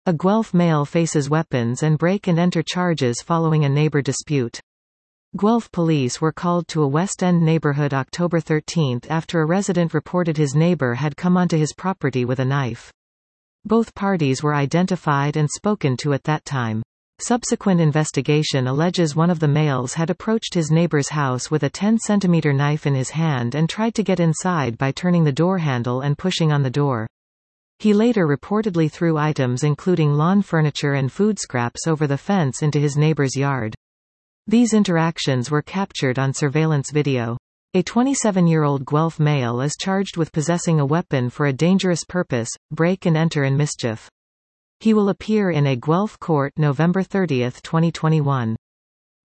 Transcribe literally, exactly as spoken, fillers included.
A Guelph male faces weapons and break-and-enter charges following a neighbor dispute. Guelph police were called to a West End neighborhood October thirteenth after a resident reported his neighbor had come onto his property with a knife. Both parties were identified and spoken to at that time. Subsequent investigation alleges one of the males had approached his neighbor's house with a ten centimeter knife in his hand and tried to get inside by turning the door handle and pushing on the door. He later reportedly threw items including lawn furniture and food scraps over the fence into his neighbor's yard. These interactions were captured on surveillance video. A twenty-seven-year-old Guelph male is charged with possessing a weapon for a dangerous purpose, break and enter and mischief. He will appear in a Guelph court November thirtieth, twenty twenty-one.